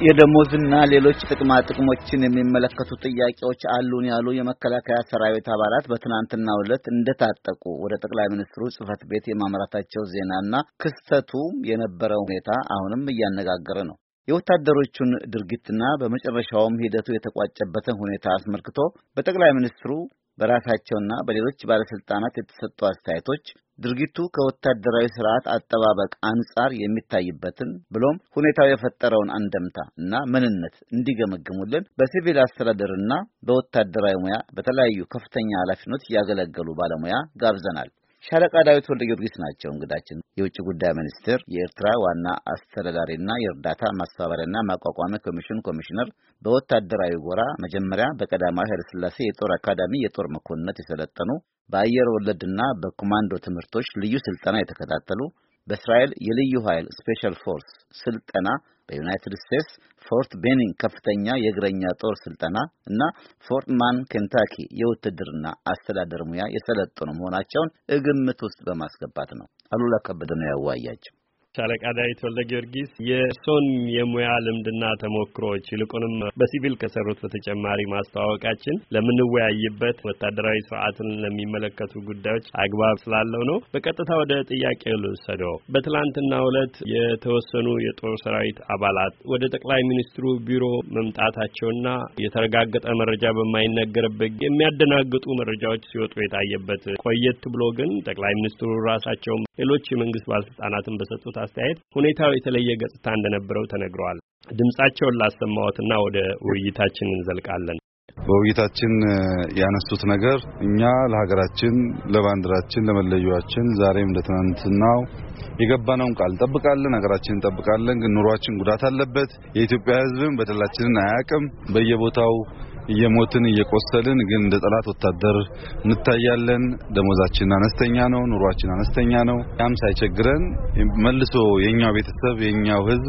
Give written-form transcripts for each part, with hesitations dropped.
የደሞዝና ሌሎች ጥቅማ ጥቅሞችን የሚመለከቱ ጥያቄዎች አሉን ያሉ የመከላከያ ሰራዊት አባላት በትናንትናው ዕለት እንደታጠቁ ወደ ጠቅላይ ሚኒስትሩ ጽሕፈት ቤት የማምራታቸው ዜናና ክስተቱ የነበረው ሁኔታ አሁንም እያነጋገረ ነው። የወታደሮቹን ድርጊትና በመጨረሻውም ሂደቱ የተቋጨበትን ሁኔታ አስመልክቶ በጠቅላይ ሚኒስትሩ በራሳቸውና በሌሎች ባለስልጣናት የተሰጡ አስተያየቶች ድርጊቱ ከወታደራዊ ስርዓት አጠባበቅ አንጻር የሚታይበትን ብሎም ሁኔታው የፈጠረውን አንደምታ እና ምንነት እንዲገመግሙልን በሲቪል አስተዳደርና በወታደራዊ ሙያ በተለያዩ ከፍተኛ ኃላፊነት ያገለገሉ ባለሙያ ጋብዘናል። ሻለቃ ዳዊት ወልደ ጊዮርጊስ ናቸው እንግዳችን። የውጭ ጉዳይ ሚኒስቴር የኤርትራ ዋና አስተዳዳሪና የእርዳታ ማስተባበሪያና ማቋቋሚያ ኮሚሽን ኮሚሽነር፣ በወታደራዊ ጎራ መጀመሪያ በቀዳማዊ ኃይለ ሥላሴ የጦር አካዳሚ የጦር መኮንነት የሰለጠኑ፣ በአየር ወለድና በኮማንዶ ትምህርቶች ልዩ ስልጠና የተከታተሉ፣ በእስራኤል የልዩ ኃይል ስፔሻል ፎርስ ስልጠና፣ በዩናይትድ ስቴትስ ፎርት ቤኒንግ ከፍተኛ የእግረኛ ጦር ስልጠና እና ፎርት ማን ኬንታኪ የውትድርና አስተዳደር ሙያ የሰለጠኑ መሆናቸውን ግምት ውስጥ በማስገባት ነው። አሉላ ከበደ ነው ያዋያቸው። ሻለቃ ዳዊት ወልደ ጊዮርጊስ የሶን የሙያ ልምድና ተሞክሮች ይልቁንም በሲቪል ከሰሩት በተጨማሪ ማስተዋወቃችን ለምንወያይበት ወታደራዊ ስርዓትን ለሚመለከቱ ጉዳዮች አግባብ ስላለው ነው። በቀጥታ ወደ ጥያቄው ልውሰደው። በትላንትናው ዕለት የተወሰኑ የጦር ሰራዊት አባላት ወደ ጠቅላይ ሚኒስትሩ ቢሮ መምጣታቸውና የተረጋገጠ መረጃ በማይነገርበት የሚያደናግጡ መረጃዎች ሲወጡ የታየበት ቆየት ብሎ ግን ጠቅላይ ሚኒስትሩ ራሳቸው ሌሎች የመንግስት ባለስልጣናትን በሰጡት አስተያየት ሁኔታው የተለየ ገጽታ እንደነበረው ተነግሯል። ድምጻቸውን ላሰማዎትና ወደ ውይይታችን እንዘልቃለን። በውይይታችን ያነሱት ነገር እኛ ለሀገራችን፣ ለባንዲራችን፣ ለመለያችን ዛሬም እንደትናንትናው የገባነውን ቃል እንጠብቃለን፣ ሀገራችንን እንጠብቃለን። ግን ኑሯችን ጉዳት አለበት። የኢትዮጵያ ሕዝብም በደላችንን አያውቅም። በየቦታው እየሞትን እየቆሰልን ግን እንደ ጠላት ወታደር እንታያለን። ደሞዛችን አነስተኛ ነው፣ ኑሯችን አነስተኛ ነው። ያም ሳይቸግረን መልሶ የኛው ቤተሰብ የኛው ሕዝብ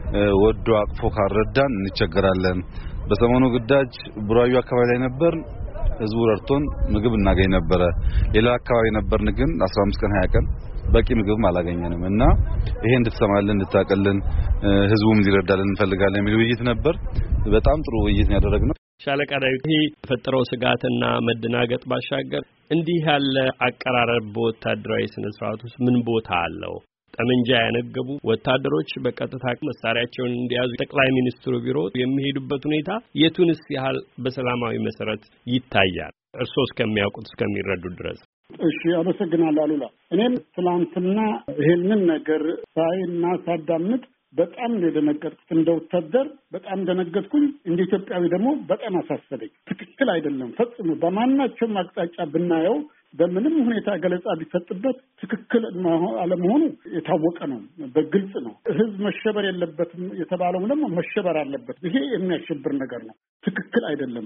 ወዶ አቅፎ ካረዳን እንቸገራለን። በሰሞኑ ግዳጅ ቡራዩ አካባቢ ላይ ነበር። ሕዝቡ ረድቶን ምግብ እናገኝ ነበር። ሌላ አካባቢ ነበርን ግን 15 ቀን 20 ቀን በቂ ምግብም አላገኘንም እና ይሄ እንድትሰማልን እንድታቀልን ሕዝቡም እንዲረዳልን እንፈልጋለን የሚል ውይይት ነበር። በጣም ጥሩ ውይይት ነው ያደረግነው። ሻለቃ ዳዊት የፈጠረው ስጋትና መደናገጥ ባሻገር እንዲህ ያለ አቀራረብ በወታደራዊ ስነ ስርዓት ውስጥ ምን ቦታ አለው? ጠመንጃ ያነገቡ ወታደሮች በቀጥታ መሳሪያቸውን እንዲያዙ ጠቅላይ ሚኒስትሩ ቢሮ የሚሄዱበት ሁኔታ የቱንስ ያህል በሰላማዊ መሰረት ይታያል? እርስዎ እስከሚያውቁት እስከሚረዱ ድረስ። እሺ፣ አመሰግናለሁ አሉላ። እኔም ትላንትና ይሄንን ነገር ሳይና ሳዳምጥ በጣም ነው የደነገጥኩት። እንደ ወታደር በጣም ደነገጥኩኝ። እንደ ኢትዮጵያዊ ደግሞ በጣም አሳሰበኝ። ትክክል አይደለም ፈጽሞ። በማናቸውም አቅጣጫ ብናየው በምንም ሁኔታ ገለጻ ቢሰጥበት ትክክል አለመሆኑ የታወቀ ነው፣ በግልጽ ነው። ሕዝብ መሸበር የለበትም የተባለው ደግሞ መሸበር አለበት። ይሄ የሚያሸብር ነገር ነው። ትክክል አይደለም።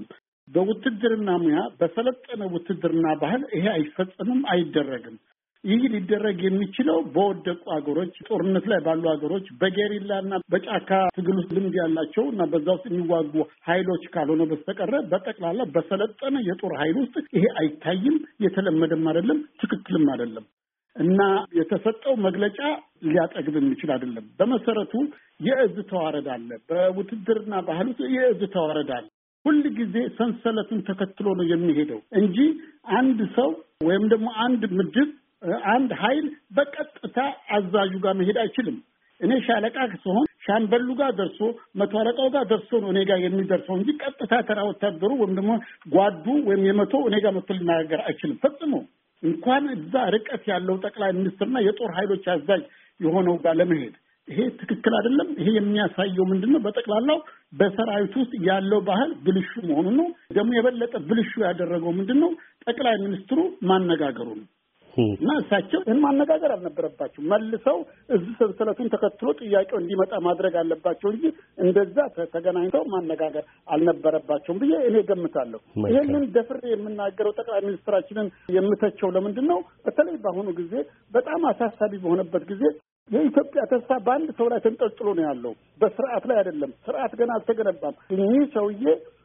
በውትድርና ሙያ በሰለጠነ ውትድርና ባህል ይሄ አይፈጸምም፣ አይደረግም። ይህ ሊደረግ የሚችለው በወደቁ ሀገሮች፣ ጦርነት ላይ ባሉ ሀገሮች፣ በጌሪላና በጫካ ትግል ውስጥ ልምድ ያላቸው እና በዛ ውስጥ የሚዋጉ ኃይሎች ካልሆነ በስተቀር በጠቅላላ በሰለጠነ የጦር ኃይል ውስጥ ይሄ አይታይም፣ የተለመደም አይደለም፣ ትክክልም አይደለም እና የተሰጠው መግለጫ ሊያጠግብ የሚችል አይደለም። በመሰረቱ የእዝ ተዋረድ አለ። በውትድርና ባህል ውስጥ የእዝ ተዋረድ አለ። ሁል ጊዜ ሰንሰለቱን ተከትሎ ነው የሚሄደው እንጂ አንድ ሰው ወይም ደግሞ አንድ ምድብ አንድ ኃይል በቀጥታ አዛዡ ጋር መሄድ አይችልም። እኔ ሻለቃ ስሆን ሻምበሉ ጋር ደርሶ መቶ አለቃው ጋር ደርሶ ነው እኔ ጋር የሚደርሰው እንጂ ቀጥታ ተራ ወታደሩ ወይም ደግሞ ጓዱ ወይም የመቶ እኔ ጋር መጥቶ ሊናገር አይችልም ፈጽሞ። እንኳን እዛ ርቀት ያለው ጠቅላይ ሚኒስትርና የጦር ኃይሎች አዛዥ የሆነው ጋር ለመሄድ ይሄ ትክክል አይደለም። ይሄ የሚያሳየው ምንድነው? በጠቅላላው በሰራዊት ውስጥ ያለው ባህል ብልሹ መሆኑ ነው። ደግሞ የበለጠ ብልሹ ያደረገው ምንድነው? ጠቅላይ ሚኒስትሩ ማነጋገሩ ነው። እና እሳቸው ይህን ማነጋገር አልነበረባቸው። መልሰው እዚህ ሰንሰለቱን ተከትሎ ጥያቄው እንዲመጣ ማድረግ አለባቸው እንጂ እንደዛ ተገናኝተው ማነጋገር አልነበረባቸውም ብዬ እኔ ገምታለሁ። ይህንን ደፍሬ የምናገረው ጠቅላይ ሚኒስትራችንን የምተቸው ለምንድን ነው? በተለይ በአሁኑ ጊዜ በጣም አሳሳቢ በሆነበት ጊዜ የኢትዮጵያ ተስፋ በአንድ ሰው ላይ ተንጠልጥሎ ነው ያለው። በስርዓት ላይ አይደለም። ስርዓት ገና አልተገነባም። እኚህ ሰውዬ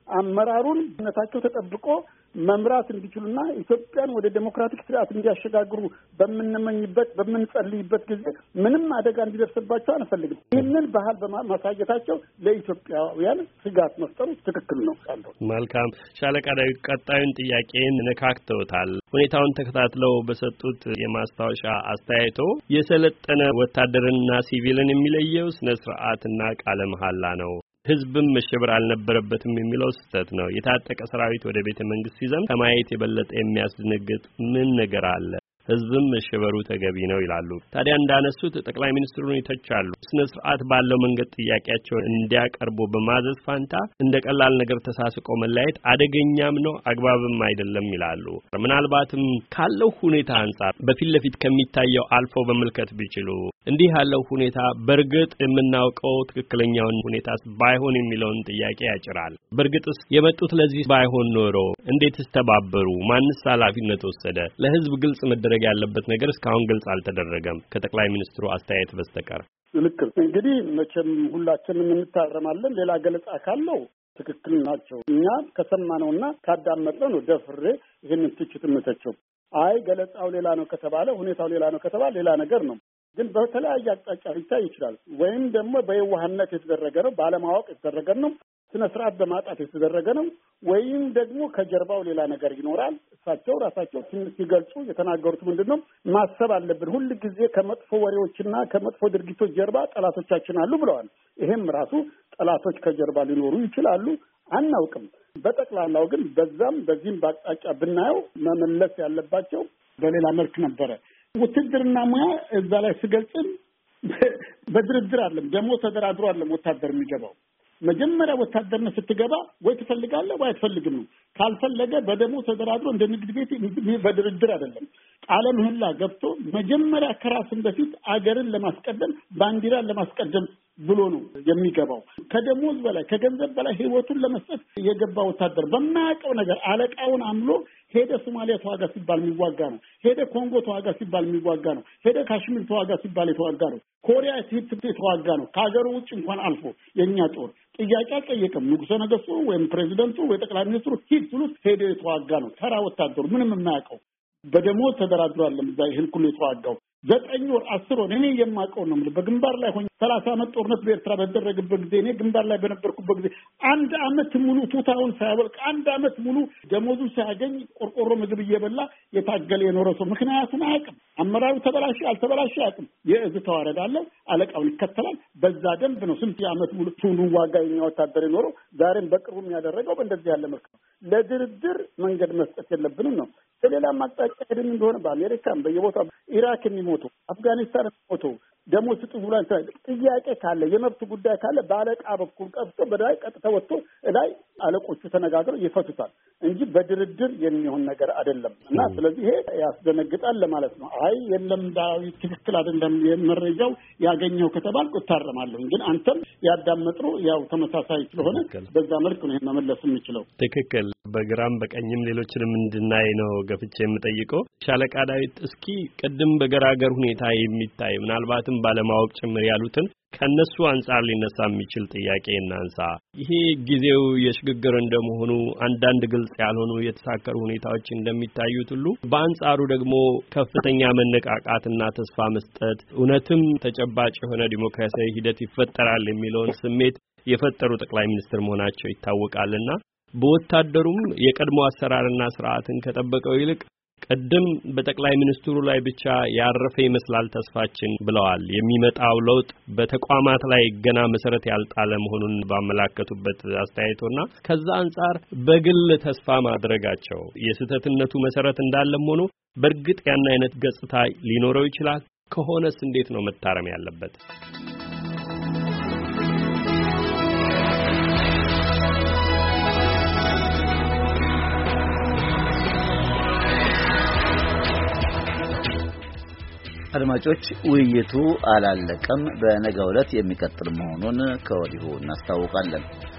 አመራሩን ነታቸው ተጠብቆ መምራት እንዲችሉና ኢትዮጵያን ወደ ዴሞክራቲክ ስርዓት እንዲያሸጋግሩ በምንመኝበት በምንጸልይበት ጊዜ ምንም አደጋ እንዲደርስባቸው አንፈልግም። ይህንን ባህል በማሳየታቸው ለኢትዮጵያውያን ስጋት መፍጠሩ ትክክል ነው። መልካም ሻለቃ ዳዊት ቀጣዩን ጥያቄን ነካክተውታል። ሁኔታውን ተከታትለው በሰጡት የማስታወሻ አስተያየቶ የሰለጠነ ወታደርንና ሲቪልን የሚለየው ስነ ስርዓትና ቃለ መሐላ ነው። ህዝብም መሸበር አልነበረበትም የሚለው ስህተት ነው። የታጠቀ ሰራዊት ወደ ቤተ መንግስት ሲዘም ከማየት የበለጠ የሚያስደነግጥ ምን ነገር አለ? ህዝብም መሸበሩ ተገቢ ነው ይላሉ። ታዲያ እንዳነሱት ጠቅላይ ሚኒስትሩን ይተቻሉ። ስነ ስርዓት ባለው መንገድ ጥያቄያቸውን እንዲያቀርቡ በማዘዝ ፋንታ እንደ ቀላል ነገር ተሳስቆ መለያየት አደገኛም ነው አግባብም አይደለም ይላሉ። ምናልባትም ካለው ሁኔታ አንፃር በፊት ለፊት ከሚታየው አልፈው በመልከት ቢችሉ እንዲህ ያለው ሁኔታ በርግጥ የምናውቀው ትክክለኛውን ሁኔታ ባይሆን የሚለውን ጥያቄ ያጭራል። በርግጥስ የመጡት ለዚህ ባይሆን ኖሮ እንዴትስ ተባበሩ? ማንስ ኃላፊነት ወሰደ? ለህዝብ ግልጽ መደረግ ያለበት ነገር እስካሁን ግልጽ አልተደረገም ከጠቅላይ ሚኒስትሩ አስተያየት በስተቀር። ልክ እንግዲህ መቼም ሁላችንም እንታረማለን። ሌላ ገለጻ ካለው ትክክል ናቸው። እኛ ከሰማነውና ካዳመጥነው ነው ደፍሬ ይህንን ትችት የምተቸው። አይ ገለጻው ሌላ ነው ከተባለ ሁኔታው ሌላ ነው ከተባለ ሌላ ነገር ነው። ግን በተለያየ አቅጣጫ ሊታይ ይችላል። ወይም ደግሞ በየዋህነት የተደረገ ነው፣ ባለማወቅ የተደረገ ነው፣ ስነ ስርዓት በማጣት የተደረገ ነው፣ ወይም ደግሞ ከጀርባው ሌላ ነገር ይኖራል። እሳቸው ራሳቸው ሲገልጹ የተናገሩት ምንድነው? ማሰብ አለብን ሁል ጊዜ ከመጥፎ ወሬዎችና ከመጥፎ ድርጊቶች ጀርባ ጠላቶቻችን አሉ ብለዋል። ይሄም ራሱ ጠላቶች ከጀርባ ሊኖሩ ይችላሉ፣ አናውቅም። በጠቅላላው ግን በዛም በዚህም በአቅጣጫ ብናየው መመለስ ያለባቸው በሌላ መልክ ነበረ። ውትድርና ሙያ እዛ ላይ ስገልጽም በድርድር አይደለም፣ ደግሞ ተደራድሮ አይደለም ወታደር የሚገባው። መጀመሪያ ወታደርነት ስትገባ ወይ ትፈልጋለህ ወይ አትፈልግም ነው። ካልፈለገ በደሞ ተደራድሮ እንደ ንግድ ቤት በድርድር አይደለም። ቃለ ምህላ ገብቶ መጀመሪያ ከራስን በፊት አገርን ለማስቀደም ባንዲራን ለማስቀደም ብሎ ነው የሚገባው። ከደሞዝ በላይ ከገንዘብ በላይ ህይወቱን ለመስጠት የገባ ወታደር በማያውቀው ነገር አለቃውን አምሎ ሄደ ሶማሊያ ተዋጋ ሲባል የሚዋጋ ነው። ሄደ ኮንጎ ተዋጋ ሲባል የሚዋጋ ነው። ሄደ ካሽሚር ተዋጋ ሲባል የተዋጋ ነው። ኮሪያ የተዋጋ ነው። ከሀገሩ ውጭ እንኳን አልፎ የኛ ጦር ጥያቄ አልጠየቀም። ንጉሠ ነገሥቱ ወይም ፕሬዚደንቱ ወይ ጠቅላይ ሚኒስትሩ ሂድ ብሉት ሄደ የተዋጋ ነው። ተራ ወታደሩ ምንም የማያውቀው በደሞዝ ተደራድሯል። እዛ ይህን ሁሉ የተዋጋው 9 ወር 10 ወር እኔ የማውቀው ነው ማለት በግንባር ላይ ሆኜ 30 ዓመት ጦርነት በኤርትራ በተደረገበት ጊዜ እኔ ግንባር ላይ በነበርኩበት ጊዜ 1 ዓመት ሙሉ ቱታውን ሳያበልቅ 1 ዓመት ሙሉ ደሞዙ ሳያገኝ ቆርቆሮ ምግብ እየበላ የታገለ የኖረ ሰው ምክንያቱም አያውቅም። አመራሩ ተበላሽ አልተበላሽ አያውቅም። የእዝ ተዋረድ አለው፣ አለቃውን ይከተላል። በዛ ደንብ ነው ስንት ዓመት ሙሉ ቱሉ ዋጋ የኛ ወታደር የኖረው። ዛሬም በቅርቡ የሚያደረገው በእንደዚህ ያለ መልክ ነው። ለድርድር መንገድ መስጠት የለብንም ነው። በሌላም አቅጣጫ ሄደን እንደሆነ በአሜሪካም በየቦታው ኢራክ የሚሞቱ አፍጋኒስታን የሚሞቱ ደሞ ስጡ ብሏል። ጥያቄ ካለ የመብት ጉዳይ ካለ በአለቃ በኩል ቀጥቶ በላይ ቀጥታ ወጥቶ ላይ አለቆቹ ተነጋግረው ይፈቱታል እንጂ በድርድር የሚሆን ነገር አይደለም። እና ስለዚህ ይሄ ያስደነግጣል ለማለት ነው። አይ የለም ዳዊት ትክክል አይደለም የመረጃው ያገኘው ከተባልኩ እታረማለሁ። ግን አንተም ያዳመጥሩ ያው ተመሳሳይ ስለሆነ በዛ መልኩ ነው መመለስ የምችለው። ትክክል። በግራም በቀኝም ሌሎችንም እንድናይ ነው ገፍቼ የምጠይቀው። ሻለቃ ዳዊት እስኪ ቅድም በገራገር ሁኔታ የሚታይ ምናልባትም ባለማወቅ ጭምር ያሉትን ከነሱ አንፃር ሊነሳ የሚችል ጥያቄ እናንሳ። ይሄ ጊዜው የሽግግር እንደመሆኑ አንዳንድ ግልጽ ያልሆኑ የተሳከሩ ሁኔታዎች እንደሚታዩት ሁሉ በአንጻሩ ደግሞ ከፍተኛ መነቃቃትና ተስፋ መስጠት እውነትም ተጨባጭ የሆነ ዲሞክራሲያዊ ሂደት ይፈጠራል የሚለውን ስሜት የፈጠሩ ጠቅላይ ሚኒስትር መሆናቸው ይታወቃልና በወታደሩም የቀድሞ አሰራርና ስርዓትን ከጠበቀው ይልቅ ቀደም በጠቅላይ ሚኒስትሩ ላይ ብቻ ያረፈ ይመስላል ተስፋችን ብለዋል። የሚመጣው ለውጥ በተቋማት ላይ ገና መሰረት ያልጣለ መሆኑን ባመላከቱበት አስተያየቶና ከዛ አንፃር በግል ተስፋ ማድረጋቸው የስህተትነቱ መሰረት እንዳለም ሆኖ በእርግጥ ያን አይነት ገጽታ ሊኖረው ይችላል። ከሆነስ እንዴት ነው መታረም ያለበት? አድማጮች ውይይቱ አላለቀም። በነገው ዕለት የሚቀጥል መሆኑን ከወዲሁ እናስታውቃለን።